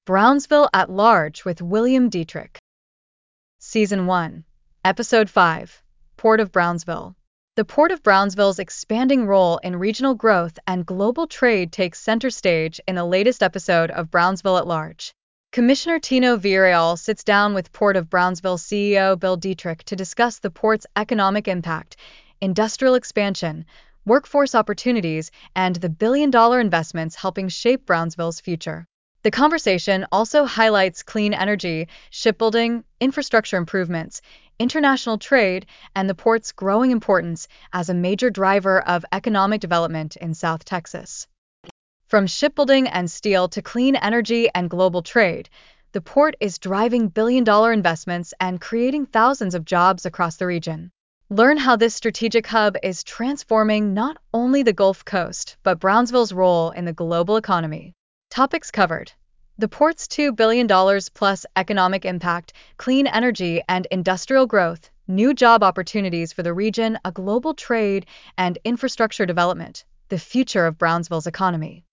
Brownsville at Large with William Dietrich. Season 1, Episode 5, Port of Brownsville. The Port of Brownsville's expanding role in regional growth and global trade takes center stage in the latest episode of Brownsville at Large. Commissioner Tino Villarreal sits down with Port of Brownsville CEO Bill Dietrich to discuss the port's economic impact, industrial expansion, workforce opportunities, and the billion-dollar investments helping shape Brownsville's future. The conversation also highlights clean energy, shipbuilding, infrastructure improvements, international trade, and the port's growing importance as a major driver of economic development in South Texas. From shipbuilding and steel to clean energy and global trade, the port is driving billion-dollar investments and creating thousands of jobs across the region. Learn how this strategic hub is transforming not only the Gulf Coast, but Brownsville's role in the global economy. Topics covered: the port's $2 billion plus economic impact, clean energy and industrial growth, new job opportunities for the region, a global trade and infrastructure development, the future of Brownsville's economy.